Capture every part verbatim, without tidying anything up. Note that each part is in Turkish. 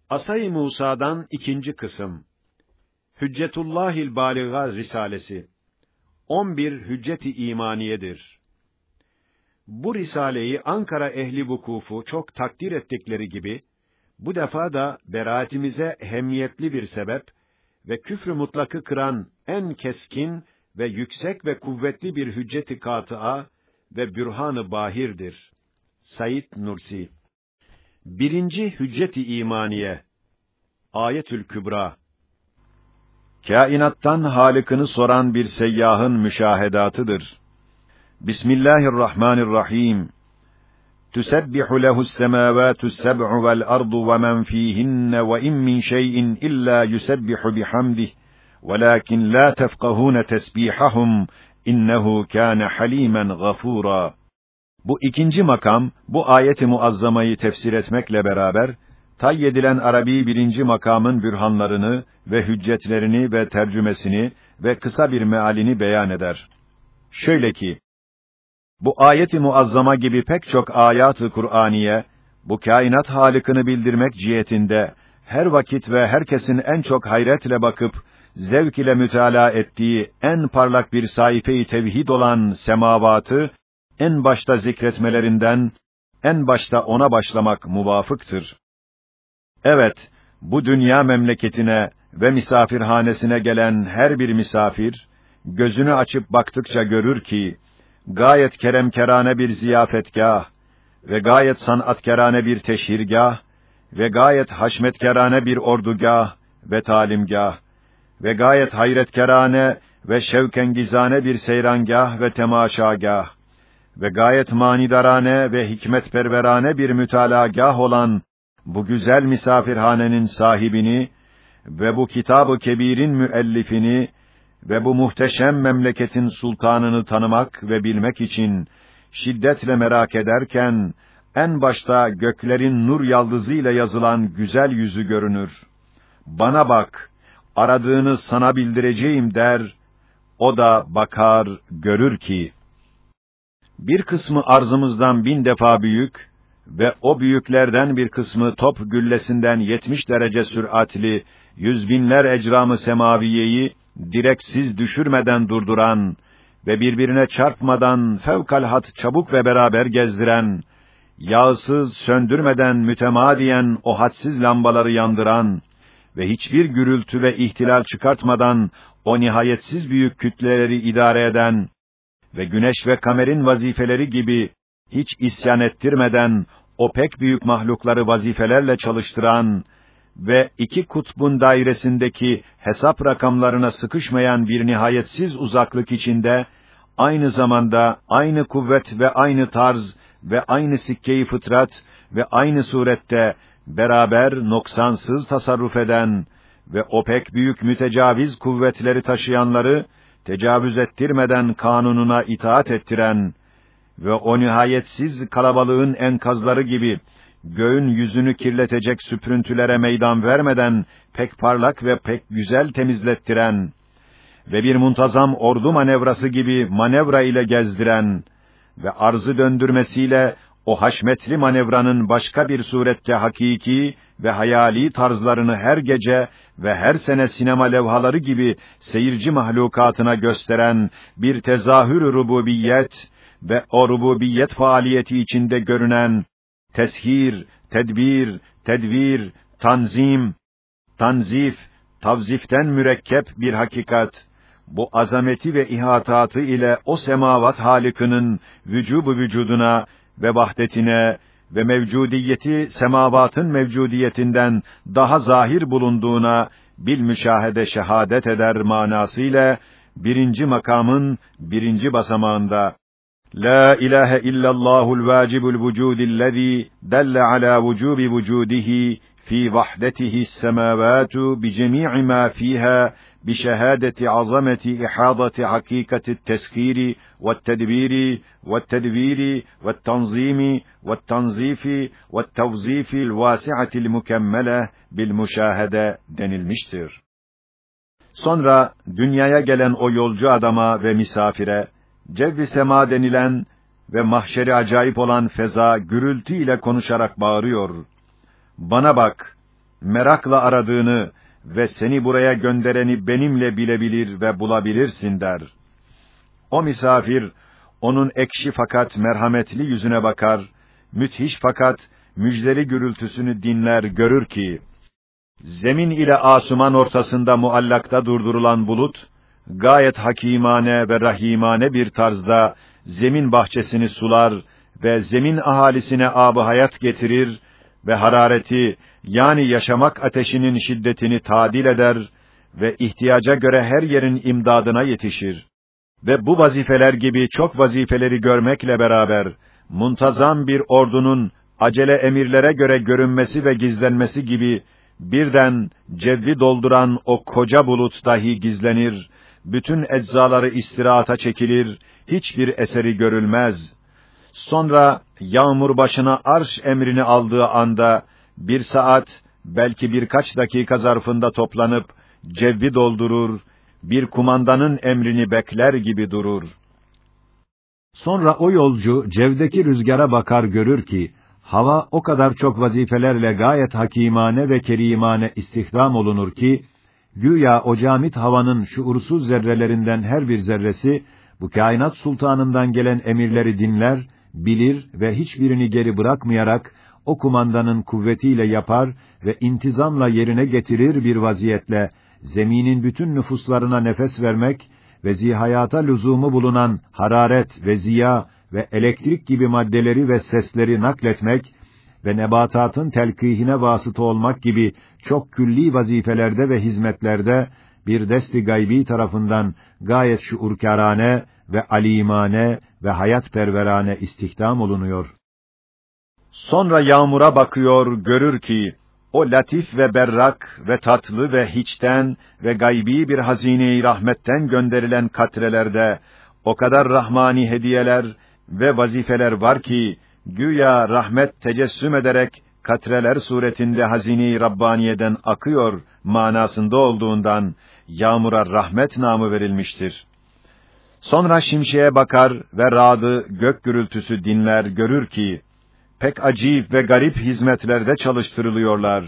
Asay-ı Musa'dan ikinci kısım. Hüccetullahil Bâligâ Risalesi. on bir Hüccet-i İmaniyedir. Bu risaleyi Ankara ehli vukufu çok takdir ettikleri gibi, bu defa da beraatimize ehemmiyetli bir sebep ve küfrü mutlakı kıran en keskin ve yüksek ve kuvvetli bir hüccet-i kâtı'a ve bürhan-ı bahirdir. Said Nursi. Birinci Hüccet-i İmaniye. Ayetül Kübra. Kainattan Halık'ını soran bir seyyahın müşahedatıdır. Bismillahirrahmanirrahim. Tüsebbihu lehu's semâvâtu's seb'u vel ardu ve men fîhinne ve in min şey'in illâ yusebbihu bihamdih velâkin lâ tefkahûne tesbîhahum innehu kâne halîmen gafûrâ. Bu ikinci makam, bu ayet-i muazzamayı tefsir etmekle beraber, tayyedilen Arabi birinci makamın bürhanlarını ve hüccetlerini ve tercümesini ve kısa bir mealini beyan eder. Şöyle ki, bu ayet-i muazzama gibi pek çok ayat-ı Kur'aniye, bu kainat halikini bildirmek cihetinde, her vakit ve herkesin en çok hayretle bakıp, zevk ile mütalaa ettiği en parlak bir sayfe-i tevhid olan semavatı, en başta zikretmelerinden, en başta ona başlamak muvafıktır. Evet, bu dünya memleketine ve misafirhanesine gelen her bir misafir, gözünü açıp baktıkça görür ki, gayet keremkerane bir ziyafetgâh ve gayet sanatkerane bir teşhirgâh ve gayet haşmetkerane bir ordugâh ve talimgâh ve gayet hayretkerane ve şevkengizane bir seyrangâh ve temaşagâh ve gayet manidarane ve hikmetperverane bir mütalagâh olan bu güzel misafirhanenin sahibini ve bu kitab-ı kebirin müellifini ve bu muhteşem memleketin sultanını tanımak ve bilmek için şiddetle merak ederken, en başta göklerin nur yaldızıyla yazılan güzel yüzü görünür. Bana bak, aradığını sana bildireceğim der, o da bakar, görür ki, bir kısmı arzımızdan bin defa büyük ve o büyüklerden bir kısmı top güllesinden yetmiş derece süratli, yüz binler ecram-ı semaviyeyi direksiz düşürmeden durduran ve birbirine çarpmadan fevkalhat çabuk ve beraber gezdiren, yağsız söndürmeden mütemadiyen o hadsiz lambaları yandıran ve hiçbir gürültü ve ihtilal çıkartmadan o nihayetsiz büyük kütleleri idare eden ve güneş ve kamerin vazifeleri gibi hiç isyan ettirmeden o pek büyük mahlukları vazifelerle çalıştıran ve iki kutbun dairesindeki hesap rakamlarına sıkışmayan bir nihayetsiz uzaklık içinde, aynı zamanda aynı kuvvet ve aynı tarz ve aynı sikke-i fıtrat ve aynı surette beraber noksansız tasarruf eden ve o pek büyük mütecaviz kuvvetleri taşıyanları tecavüz ettirmeden kanununa itaat ettiren ve o nihayetsiz kalabalığın enkazları gibi göğün yüzünü kirletecek süprüntülere meydan vermeden pek parlak ve pek güzel temizlettiren ve bir muntazam ordu manevrası gibi manevra ile gezdiren ve arzı döndürmesiyle o haşmetli manevranın başka bir surette hakiki ve hayali tarzlarını her gece ve her sene sinema levhaları gibi seyirci mahlukatına gösteren bir tezahür-ü rububiyet ve o rububiyet faaliyeti içinde görünen teshir, tedbir, tedvir, tanzim, tanzif, tavziften mürekkep bir hakikat, bu azameti ve ihatatı ile o semavat halikinin vücubu vücuduna ve vahdetine ve mevcudiyeti semavatın mevcudiyetinden daha zahir bulunduğuna bil müşahede şehadet eder manasıyla birinci makamın birinci basamağında La ilahe illallahul vacibul vücudillezî delle alâ vücûbi vücûdihi fî vahdetihi's semâvâtu bi cemî'i mâ fîhâ bi şehâdeti azameti ihâdati hakîkati teskîri ve tedbîri ve tedvîri ve tanzîmi ve tanzîfi ve tevzîfil vâsi'atil mükemmele bil müşahede denilmiştir. Sonra dünyaya gelen o yolcu adama ve misafire Cevv-i sema denilen ve mahşeri acayip olan feza gürültü ile konuşarak bağırıyor. Bana bak, merakla aradığını ve seni buraya göndereni benimle bilebilir ve bulabilirsin der. O misafir, onun ekşi fakat merhametli yüzüne bakar, müthiş fakat müjdeli gürültüsünü dinler, görür ki, zemin ile asuman ortasında muallakta durdurulan bulut, gayet hakimane ve rahimane bir tarzda zemin bahçesini sular ve zemin ahalisine âb-ı hayat getirir ve harareti, yani yaşamak ateşinin şiddetini tadil eder ve ihtiyaca göre her yerin imdadına yetişir. Ve bu vazifeler gibi çok vazifeleri görmekle beraber, muntazam bir ordunun acele emirlere göre görünmesi ve gizlenmesi gibi, birden cevvi dolduran o koca bulut dahi gizlenir, bütün eczaları istirahata çekilir, hiçbir eseri görülmez. Sonra yağmur başına arş emrini aldığı anda, bir saat, belki birkaç dakika zarfında toplanıp, cevvi doldurur, bir kumandanın emrini bekler gibi durur. Sonra o yolcu, cevdeki rüzgara bakar görür ki, hava o kadar çok vazifelerle gayet hakimane ve kerimane istihdam olunur ki, güya o camit havanın şuursuz zerrelerinden her bir zerresi, bu kainat sultanından gelen emirleri dinler, bilir ve hiçbirini geri bırakmayarak, o kumandanın kuvvetiyle yapar ve intizamla yerine getirir bir vaziyetle, zeminin bütün nüfuslarına nefes vermek ve zihayata lüzumu bulunan hararet ve ziya ve elektrik gibi maddeleri ve sesleri nakletmek ve nebatatın telkihine vasıta olmak gibi çok külli vazifelerde ve hizmetlerde bir dest-i gaybi tarafından gayet şuurkârane ve alimane ve hayatperverane istihdam olunuyor. Sonra yağmura bakıyor, görür ki, o latif ve berrak ve tatlı ve hiçten ve gaybi bir hazine-i rahmetten gönderilen katrelerde, o kadar rahmani hediyeler ve vazifeler var ki, güya rahmet tecessüm ederek, katreler suretinde hazine-i Rabbaniye'den akıyor manasında olduğundan, yağmura rahmet namı verilmiştir. Sonra şimşeğe bakar ve ra'dı, gök gürültüsü dinler, görür ki, pek acayip ve garip hizmetlerde çalıştırılıyorlar.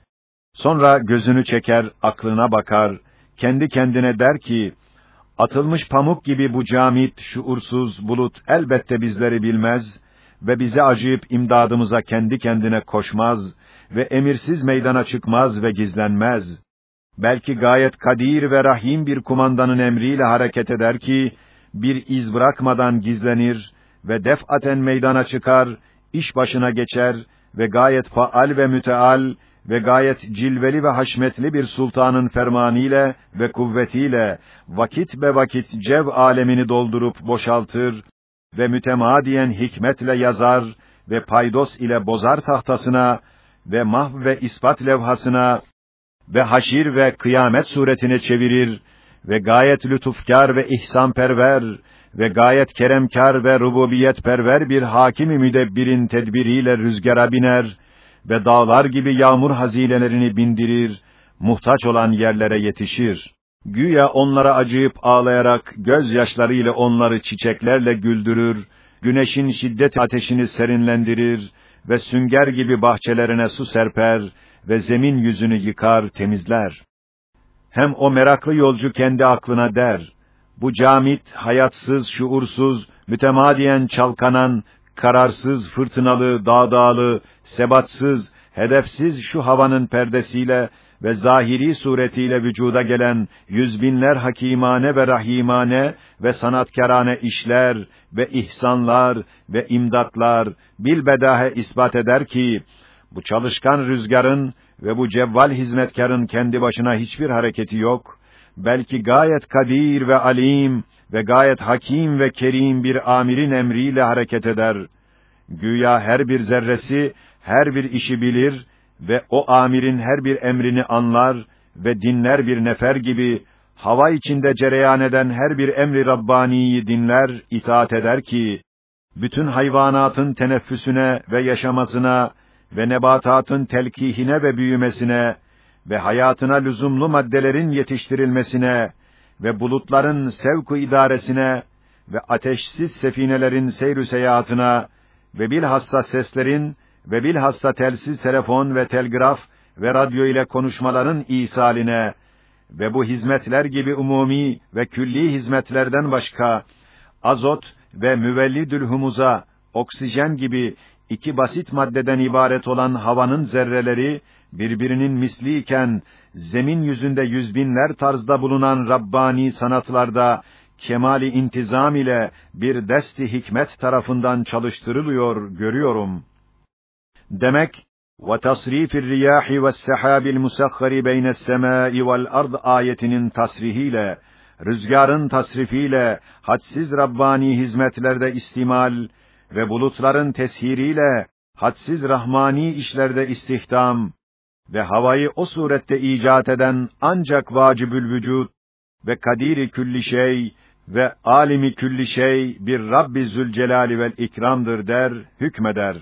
Sonra gözünü çeker, aklına bakar, kendi kendine der ki, atılmış pamuk gibi bu camit, şuursuz bulut elbette bizleri bilmez ve bize acıyıp imdadımıza kendi kendine koşmaz ve emirsiz meydana çıkmaz ve gizlenmez. Belki gayet kadir ve rahim bir kumandanın emriyle hareket eder ki, bir iz bırakmadan gizlenir ve defaten meydana çıkar, iş başına geçer ve gayet faal ve müteal ve gayet cilveli ve haşmetli bir sultanın fermanıyla ve kuvvetiyle vakit be vakit cev alemini doldurup boşaltır ve mütemadiyen hikmetle yazar ve paydos ile bozar tahtasına ve mahv ve ispat levhasına ve haşir ve kıyamet suretine çevirir ve gayet lütufkar ve ihsanperver ve gayet keremkar ve rububiyetperver bir hakim-i müdebbirin tedbiriyle rüzgara biner ve dağlar gibi yağmur hazinelerini bindirir, muhtaç olan yerlere yetişir. Güya onlara acıyıp ağlayarak, gözyaşlarıyla onları çiçeklerle güldürür, güneşin şiddet ateşini serinlendirir ve sünger gibi bahçelerine su serper ve zemin yüzünü yıkar, temizler. Hem o meraklı yolcu kendi aklına der, bu camit, hayatsız, şuursuz, mütemadiyen çalkanan, kararsız, fırtınalı, dağdağlı, sebatsız, hedefsiz şu havanın perdesiyle ve zahiri suretiyle vücuda gelen yüzbinler hakimane ve rahimane ve sanatkârane işler ve ihsanlar ve imdatlar bilbedahe ispat eder ki, bu çalışkan rüzgarın ve bu cevval hizmetkarın kendi başına hiçbir hareketi yok, belki gayet kadir ve alim ve gayet hakim ve kerim bir amirin emriyle hareket eder. Güya her bir zerresi, her bir işi bilir ve o amirin her bir emrini anlar ve dinler bir nefer gibi, hava içinde cereyan eden her bir emri Rabbani'yi dinler, itaat eder ki, bütün hayvanatın teneffüsüne ve yaşamasına ve nebatatın telkihine ve büyümesine ve hayatına lüzumlu maddelerin yetiştirilmesine ve bulutların sevk-ı idaresine ve ateşsiz sefinelerin seyr-ü seyahatına ve bilhassa seslerin ve bilhassa telsiz telefon ve telgraf ve radyo ile konuşmaların isaline ve bu hizmetler gibi umumi ve külli hizmetlerden başka, azot ve müvellidül humuza, oksijen gibi iki basit maddeden ibaret olan havanın zerreleri, birbirinin misliyken, zemin yüzünde yüzbinler tarzda bulunan Rabbani sanatlarda, kemali intizam ile bir desti hikmet tarafından çalıştırılıyor, görüyorum. Demek, وَتَصْرِيفِ الرِّيَاحِ وَالسَّحَابِ الْمُسَخَّرِ بَيْنَ السَّمَاءِ وَالْأَرْضِ ayetinin tasrihiyle, rüzgarın tasrifiyle, hadsiz Rabbani hizmetlerde istimal ve bulutların teshiriyle, hadsiz Rahmani işlerde istihdam ve havayı o surette icat eden ancak vacibül vücut ve kadiri külli şey ve alimi külli şey bir Rabbi Zülcelali vel ikramdır der, hükmeder.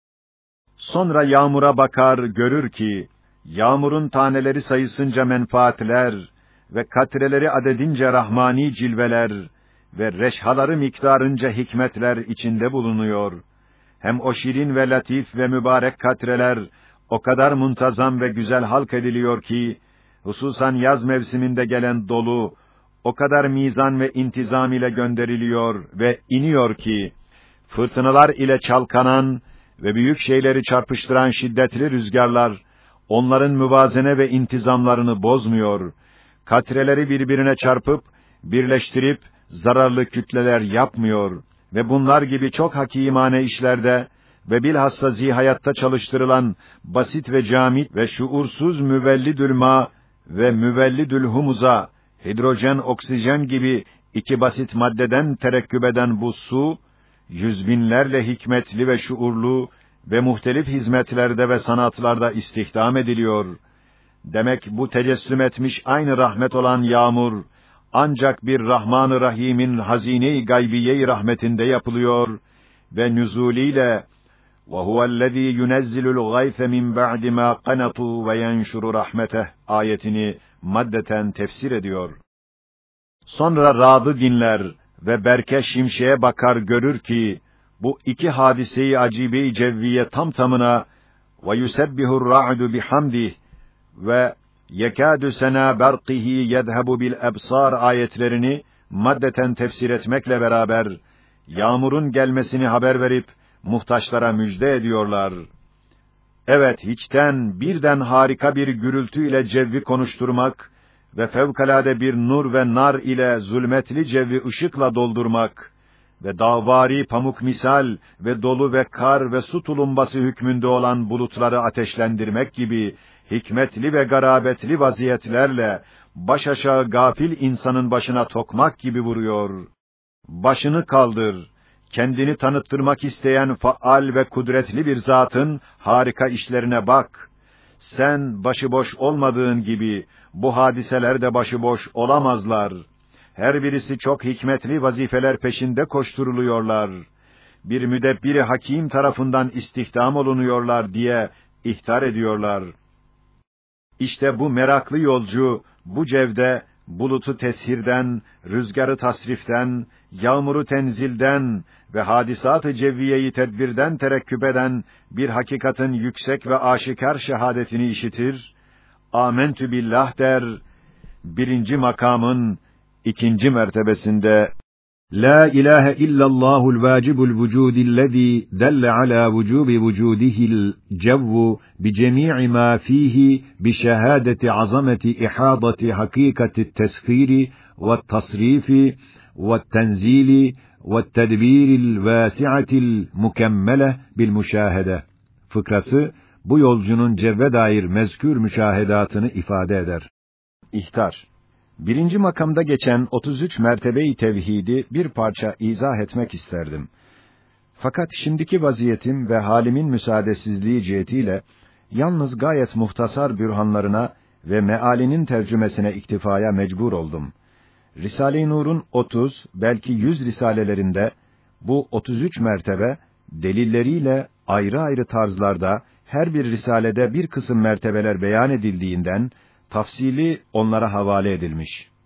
Sonra yağmura bakar, görür ki, yağmurun taneleri sayısınca menfaatler ve katreleri adedince rahmani cilveler ve reşhaları miktarınca hikmetler içinde bulunuyor. Hem o şirin ve latif ve mübarek katreler o kadar muntazam ve güzel halk ediliyor ki, hususan yaz mevsiminde gelen dolu, o kadar mizan ve intizam ile gönderiliyor ve iniyor ki, fırtınalar ile çalkanan ve büyük şeyleri çarpıştıran şiddetli rüzgarlar, onların müvazene ve intizamlarını bozmuyor, katreleri birbirine çarpıp, birleştirip, zararlı kütleler yapmıyor ve bunlar gibi çok hakimane işlerde ve bilhassa zihayatta çalıştırılan basit ve camit ve şuursuz müvellidül ma ve müvellidül humuza, hidrojen, oksijen gibi iki basit maddeden terekküp eden bu su, yüzbinlerle hikmetli ve şuurlu ve muhtelif hizmetlerde ve sanatlarda istihdam ediliyor. Demek bu tecessüm etmiş aynı rahmet olan yağmur, ancak bir Rahman-ı Rahim'in hazine-i gaybiye-i rahmetinde yapılıyor ve nüzuliyle وَهُوَ الَّذ۪ي يُنَزِّلُ الْغَيْثَ مِنْ بَعْدِ مَا قَنَطُوا وَيَنْشُرُ رَحْمَتَهُ ayetini maddeten tefsir ediyor. Sonra ra'dı dinler ve berke şimşeğe bakar görür ki, bu iki hadiseyi acibe-i cevviye tam tamına وَيُسَبِّهُ الرَّعْدُ بِحَمْدِهِ ve yekâdü senâ berqihi yedhebu bil ebsâr ayetlerini maddeten tefsir etmekle beraber, yağmurun gelmesini haber verip, muhtaçlara müjde ediyorlar. Evet, hiçten, birden harika bir gürültü ile cevvi konuşturmak ve fevkalade bir nur ve nar ile zulmetli cevvi ışıkla doldurmak ve dağvari pamuk misal ve dolu ve kar ve su tulumbası hükmünde olan bulutları ateşlendirmek gibi hikmetli ve garabetli vaziyetlerle baş aşağı gafil insanın başına tokmak gibi vuruyor. Başını kaldır, kendini tanıttırmak isteyen faal ve kudretli bir zatın harika işlerine bak. Sen başıboş olmadığın gibi bu hadiseler de başıboş olamazlar. Her birisi çok hikmetli vazifeler peşinde koşturuluyorlar. Bir müdebbir-i hakim tarafından istihdam olunuyorlar diye ihtar ediyorlar. İşte bu meraklı yolcu, bu cevde, bulutu teshirden, rüzgarı tasriften, yağmuru tenzilden ve hadisat-ı cevviyeyi tedbirden terekküp eden bir hakikatin yüksek ve aşikar şehadetini işitir, âmentü billah der, birinci makamın ikinci mertebesinde, La ilahe illallahul vacibul vücudillezî delle alâ vücûbi vücûdihil cevvu bi cemî'i mâ fîhî bi şehâdeti azameti ihâdati hakîkati teshîri ve tasrifi ve tenzîli ve tedbîril vâsi'atil mükemmele bil müşâhede. Fıkrası, bu yolcunun cevve dair mezkür müşahedatını ifade eder. İhtar. Birinci makamda geçen otuz üç mertebe-i tevhidi bir parça izah etmek isterdim. Fakat şimdiki vaziyetim ve halimin müsaadesizliği cihetiyle, yalnız gayet muhtasar bürhanlarına ve mealinin tercümesine iktifaya mecbur oldum. Risale-i Nur'un otuz, belki yüz risalelerinde, bu otuz üç mertebe, delilleriyle ayrı ayrı tarzlarda, her bir risalede bir kısım mertebeler beyan edildiğinden, tafsili onlara havale edilmiş.